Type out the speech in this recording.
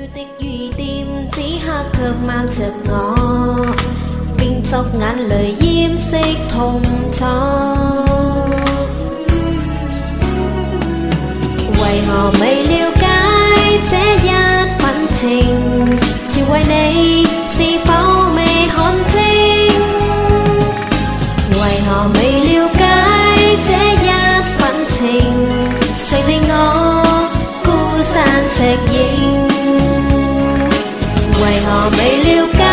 的雨點，此刻卻漫着我，變作眼淚掩飾痛楚。為何未了解這一份情？只為你是否未看清？為何未了解這一份情？誰令我孤身赤影？為何未了解